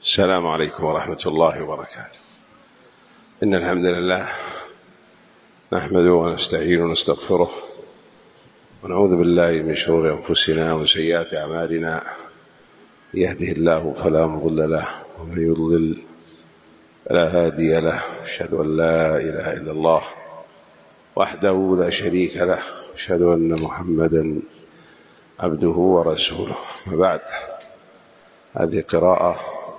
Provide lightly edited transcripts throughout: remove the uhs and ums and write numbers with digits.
السلام عليكم ورحمة الله وبركاته. إن الحمد لله نحمده ونستعينه ونستغفره ونعوذ بالله من شرور أنفسنا ومن سيئات أعمالنا. يهده الله فلا مضل له ومن يضلل فلا هادي له. أشهد أن لا إله إلا الله وحده لا شريك له، أشهد أن محمدا عبده ورسوله. وبعد، هذه قراءة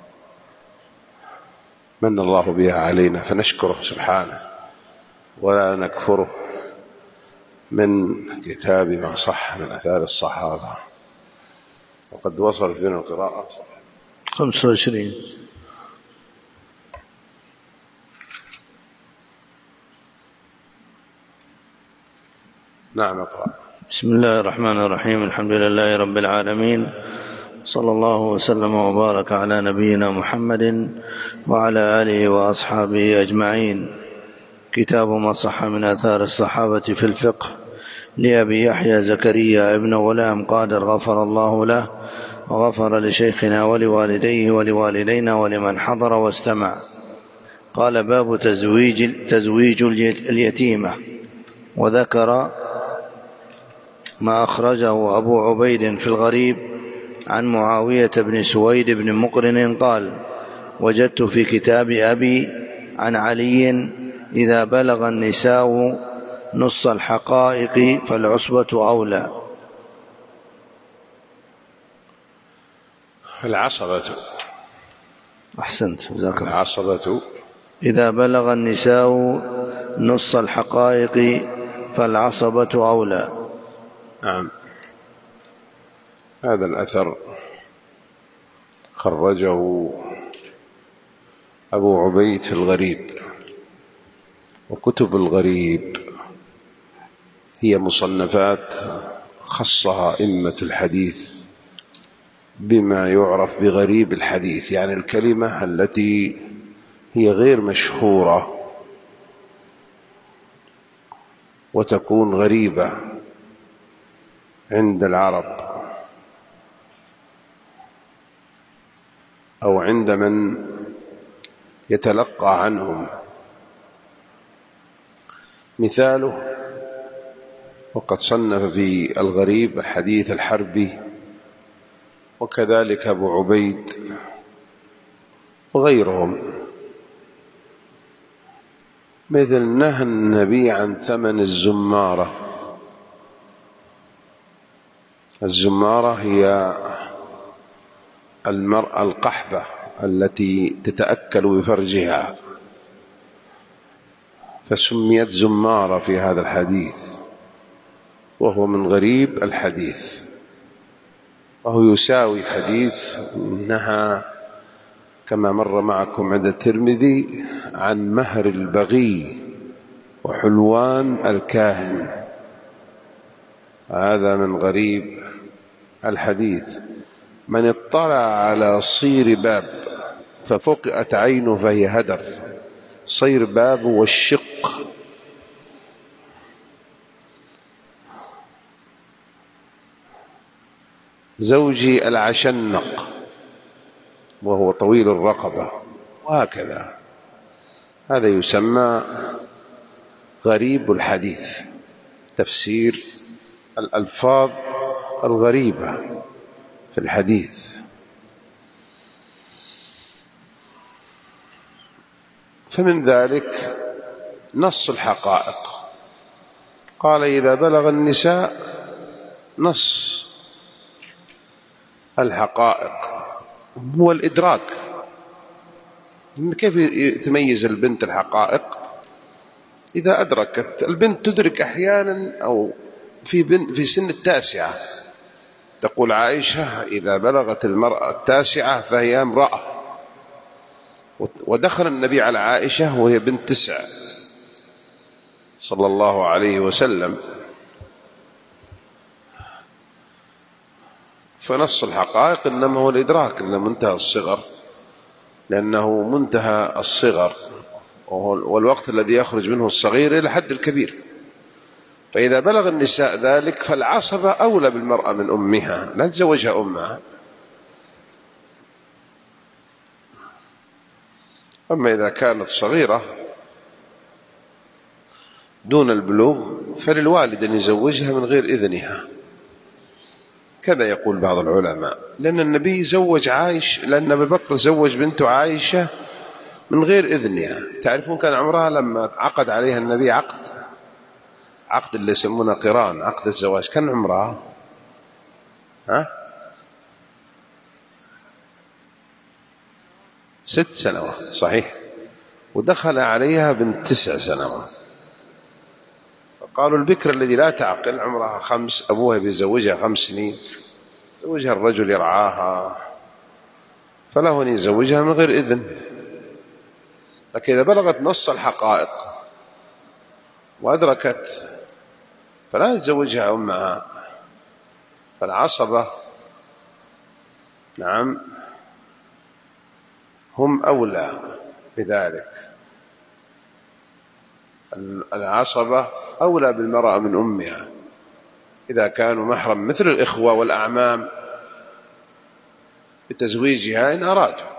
من الله بها علينا فنشكره سبحانه ولا نكفره، من كتاب ما صح من آثار الصحابة، وقد وصلت بنا القراءة 25. نعم، اقرأ. بسم الله الرحمن الرحيم. الحمد لله رب العالمين، صلى الله وسلم وبارك على نبينا محمد وعلى آله وأصحابه أجمعين. كتاب ما صح من آثار الصحابة في الفقه لأبي يحيى زكريا ابن غلام قادر غفر الله له وغفر لشيخنا ولوالديه ولوالدينا ولمن حضر واستمع. قال: باب تزويج اليتيمة. وذكر ما أخرجه أبو عبيد في الغريب عن معاوية بن سويد بن مقرن قال: وجدت في كتاب أبي عن علي: إذا بلغ النساء نص الحقائق فالعصبة أولى. العصبة. أحسنت، جزاك الله. العصبة إذا بلغ النساء نص الحقائق فالعصبة أولى. نعم، هذا الأثر خرجه أبو عبيد في الغريب. وكتب الغريب هي مصنفات خصها أئمة الحديث بما يعرف بغريب الحديث، يعني الكلمة التي هي غير مشهورة وتكون غريبة عند العرب أو عند من يتلقى عنهم. مثاله: وقد صنف في الغريب الحديث الحربي، وكذلك أبو عبيد وغيرهم. مثل نهى النبي عن ثمن الزمارة. الزمارة هي المرأة القحبة التي تتأكل بفرجها، فسميت زمارة في هذا الحديث، وهو من غريب الحديث، وهو يساوي حديث نهى كما مر معكم عند الترمذي عن مهر البغي وحلوان الكاهن. هذا من غريب الحديث. من اطلع على صير باب ففقئت عينه فهي هدر. صير باب والشق. زوجي العشنق وهو طويل الرقبة، وهكذا. هذا يسمى غريب الحديث، تفسير الألفاظ الغريبة في الحديث. فمن ذلك نص الحقائق. قال: إذا بلغ النساء نص الحقائق هو الإدراك. كيف تميز البنت الحقائق؟ إذا أدركت البنت، تدرك أحيانا أو في سن التاسعة. تقول عائشة: إذا بلغت المرأة التاسعة فهي امرأة. ودخل النبي على عائشة وهي بنت 9 صلى الله عليه وسلم. فنص الحقائق إنما هو الإدراك، إنه منتهى الصغر، لأنه منتهى الصغر والوقت الذي يخرج منه الصغير إلى حد الكبير. فإذا بلغ النساء ذلك فالعصبة أولى بالمرأة من أمها، لا تزوجها أمها. أما إذا كانت صغيرة دون البلوغ فللوالد أن يزوجها من غير إذنها، كذا يقول بعض العلماء، لأن النبي زوج عائشة، لأن أبي بكر زوج بنته عائشة من غير إذنها. تعرفون كان عمرها لما عقد عليها النبي عقد اللي يسمونه قران، عقد الزواج، كان عمرها 6 سنوات صحيح، ودخل عليها بنت 9 سنوات. فقالوا البكر الذي لا تعقل عمرها 5 أبوها بيزوجها 5 سنين، يزوجها الرجل يرعاها، فله أن يزوجها من غير إذن. لكن إذا بلغت نص الحقائق وأدركت فلا يتزوجها أمها. فالعصبة نعم هم أولى بذلك، العصبة أولى بالمرأة من أمها إذا كانوا محرم، مثل الإخوة والأعمام بتزويجها إن أرادوا.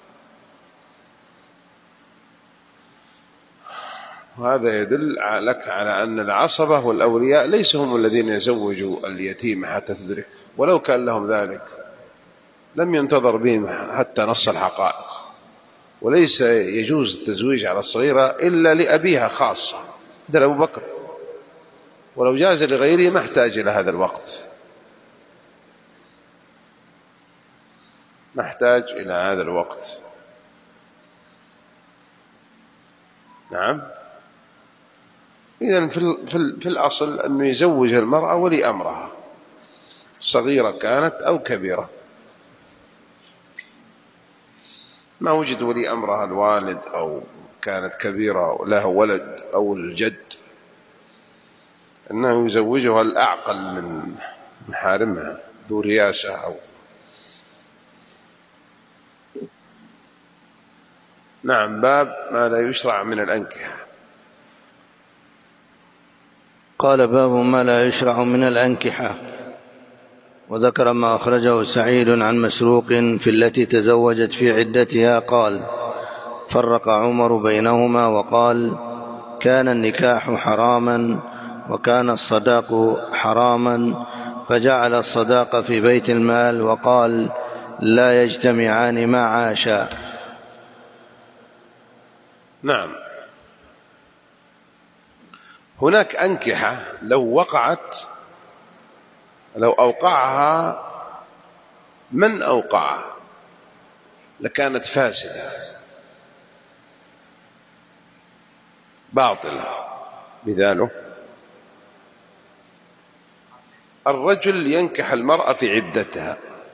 وهذا يدل لك على أن العصبة والأولياء ليسوا هم الذين يزوجوا اليتيم حتى تدرك، ولو كان لهم ذلك لم ينتظر بهم حتى نص الحقائق. وليس يجوز التزويج على الصغيرة إلا لأبيها خاصة مثل أبو بكر، ولو جاز لغيره ما احتاج إلى هذا الوقت، نحتاج إلى هذا الوقت. نعم. إذن في الأصل أنه يزوج المرأة ولي أمرها، صغيرة كانت أو كبيرة، ما وجد ولي أمرها الوالد أو كانت كبيرة لها ولد أو الجد، أنه يزوجها الأعقل من محارمها ذو رياسة أو. نعم. باب ما لا يشرع من الأنكحة. قال باب ما لا يشرع من الأنكحة. وذكر ما أخرجه سعيد عن مسروق في التي تزوجت في عدتها قال: فرق عمر بينهما وقال: كان النكاح حراما وكان الصداق حراما، فجعل الصداق في بيت المال وقال: لا يجتمعان ما عاشا. نعم. هناك أنكحة لو أوقعها من أوقعها لكانت فاسدة باطلة. مثاله الرجل ينكح المرأة في عدتها،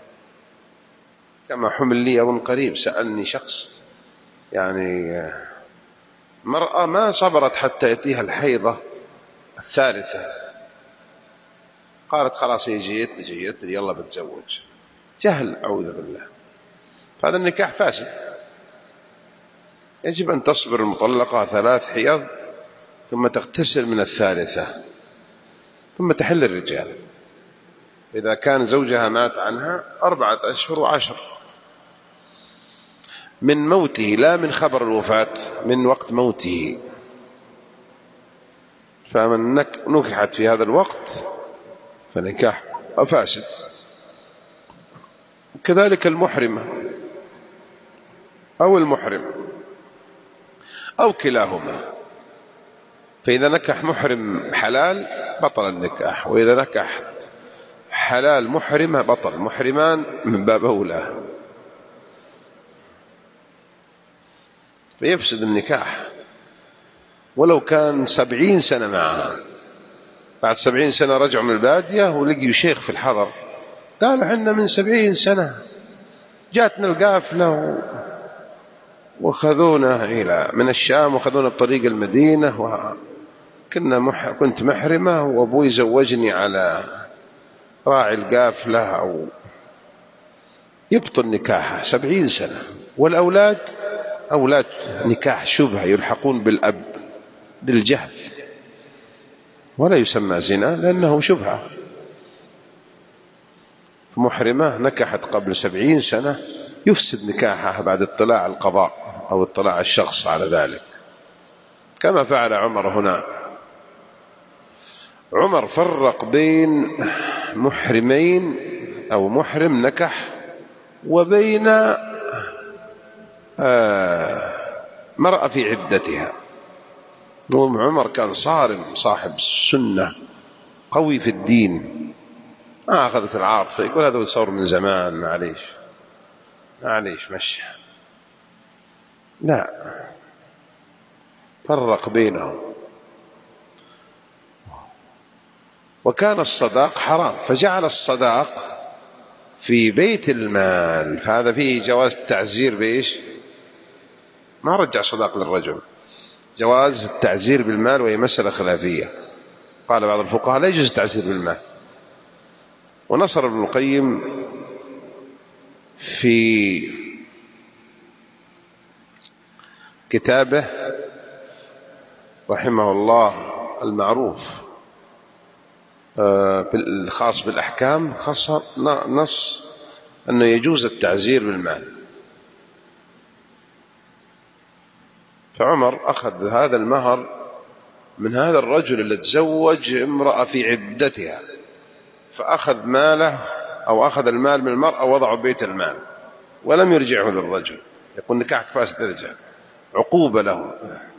كما حمل لي أظن قريب سألني شخص، يعني مرأة ما صبرت حتى يأتيها الحيضة الثالثة، قالت خلاص هي جيتني يلا بتزوج. جهل أعوذ بالله، فهذا النكاح فاسد. يجب أن تصبر المطلقة 3 حيض ثم تغتسل من الثالثة ثم تحل الرجال. إذا كان زوجها مات عنها 4 أشهر و10 من موته، لا من خبر الوفاة، من وقت موته. فمن نكحت في هذا الوقت فنكاح فاسد. كذلك المحرمة أو المحرم أو كلاهما، فإذا نكح محرم حلال بطل النكاح، وإذا نكح حلال محرمة بطل. محرمان من باب أولى، فيفسد النكاح ولو كان 70 سنة معها. بعد 70 سنة رجعوا من البادية ولقيوا شيخ في الحضر، قالوا حنا من 70 سنة جاتنا القافلة وخذونا من الشام وخذونا بطريق المدينة، كنت محرمة وأبوي زوجني على راعي القافلة، أو يبطل نكاحه 70 سنة. والأولاد أولاد نكاح شبهة يلحقون بالأب للجهل، ولا يسمى زنا لأنه شبهة. محرمة نكحت قبل 70 سنة يفسد نكاحها بعد اطلاع القضاء أو اطلاع الشخص على ذلك، كما فعل عمر هنا. عمر فرق بين محرمين أو محرم نكح وبين مرأة في عدتها. عمر كان صارم صاحب السنة قوي في الدين، ما أخذت العاطفة يقول هذا صار من زمان معليش مشي، لا، فرق بينهم. وكان الصداق حرام، فجعل الصداق في بيت المال، فهذا فيه جواز التعزير بإيش؟ ما رجع صداق للرجل، جواز التعزير بالمال، وهي مسألة خلافية. قال بعض الفقهاء لا يجوز التعزير بالمال. ونصر ابن القيم في كتابه رحمه الله المعروف الخاص بالأحكام، نص أنه يجوز التعزير بالمال. فعمر أخذ هذا المهر من هذا الرجل الذي تزوج امرأة في عدتها، فأخذ ماله أو أخذ المال من المرأة ووضعه بيت المال ولم يرجعه للرجل، يقول نكاحك فاسد ارجع، عقوبة له.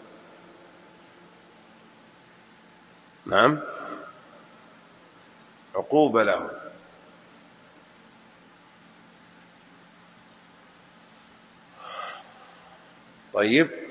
نعم، عقوبة له. طيب،